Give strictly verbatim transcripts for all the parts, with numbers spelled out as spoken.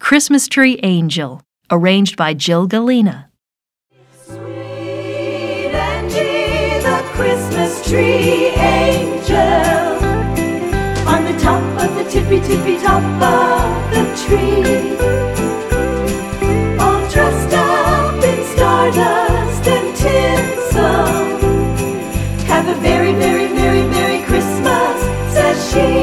Christmas Tree Angel, arranged by Jill Galena. Sweet Angie, the Christmas tree angel, on the top of the tippy tippy top of the tree, all dressed up in stardust and tinsel. Have a very, very, very, Merry Christmas, says she.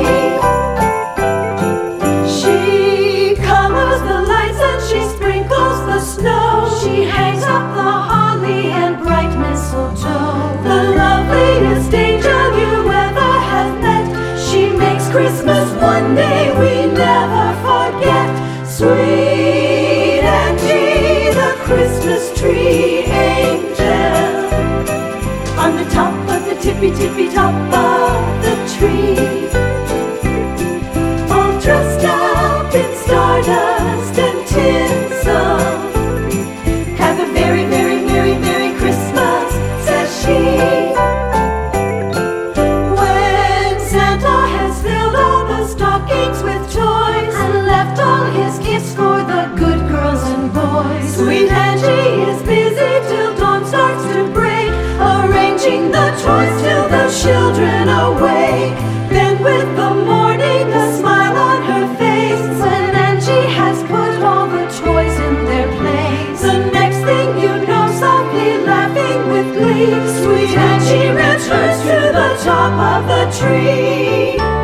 She colors the lights and she sprinkles the snow. She hangs up the holly and bright mistletoe. The loveliest angel you ever have met. She makes Christmas one day we never forget. Sweet Angie, the Christmas tree angel, on the top of the tippy tippy top of the tree, all dressed up in stardust and tinsel. Have a very, very, very, Merry Christmas, says she. When Santa has filled all the stockings with toys and left all his gifts for the good girls and boys, Sweet Angie is busy till dawn starts to break, arranging the toys till the children awake. Then with the morning a smile on her face, when Angie has put all the toys in their place, the next thing you know, softly laughing with glee, Sweet Angie returns to the top of the tree.